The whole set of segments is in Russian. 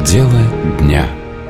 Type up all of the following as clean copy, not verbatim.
Дело дня.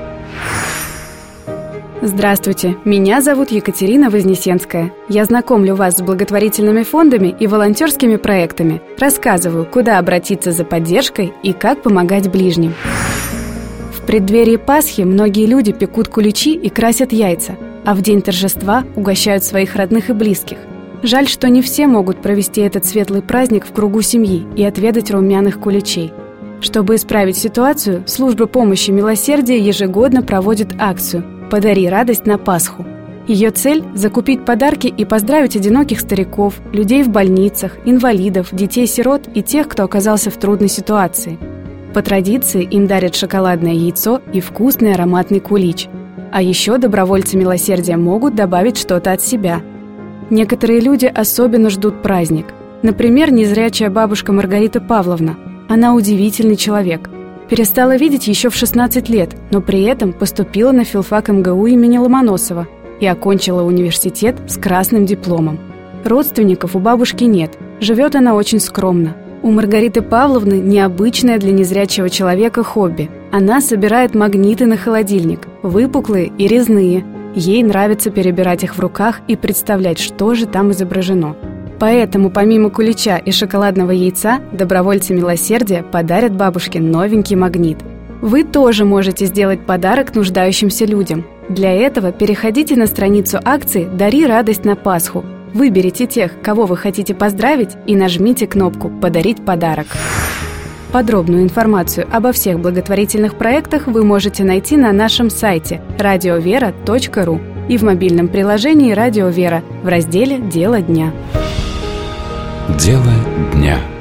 Здравствуйте, меня зовут Екатерина Вознесенская. Я знакомлю вас с благотворительными фондами и волонтерскими проектами. Рассказываю, куда обратиться за поддержкой и как помогать ближним. В преддверии Пасхи многие люди пекут куличи и красят яйца, а в день торжества угощают своих родных и близких. Жаль, что не все могут провести этот светлый праздник в кругу семьи и отведать румяных куличей. Чтобы исправить ситуацию, служба помощи милосердия ежегодно проводит акцию «Подари радость на Пасху». Ее цель – закупить подарки и поздравить одиноких стариков, людей в больницах, инвалидов, детей-сирот и тех, кто оказался в трудной ситуации. По традиции им дарят шоколадное яйцо и вкусный ароматный кулич. А еще добровольцы милосердия могут добавить что-то от себя. Некоторые люди особенно ждут праздник. Например, незрячая бабушка Маргарита Павловна. Она удивительный человек. Перестала видеть еще в 16 лет, но при этом поступила на филфак МГУ имени Ломоносова и окончила университет с красным дипломом. Родственников у бабушки нет, живет она очень скромно. У Маргариты Павловны необычное для незрячего человека хобби. Она собирает магниты на холодильник, выпуклые и резные. Ей нравится перебирать их в руках и представлять, что же там изображено. Поэтому помимо кулича и шоколадного яйца, добровольцы милосердия подарят бабушке новенький магнит. Вы тоже можете сделать подарок нуждающимся людям. Для этого переходите на страницу акции «Дари радость на Пасху». Выберите тех, кого вы хотите поздравить, и нажмите кнопку «Подарить подарок». Подробную информацию обо всех благотворительных проектах вы можете найти на нашем сайте radiovera.ru и в мобильном приложении «Радио Вера» в разделе «Дело дня». Дело дня.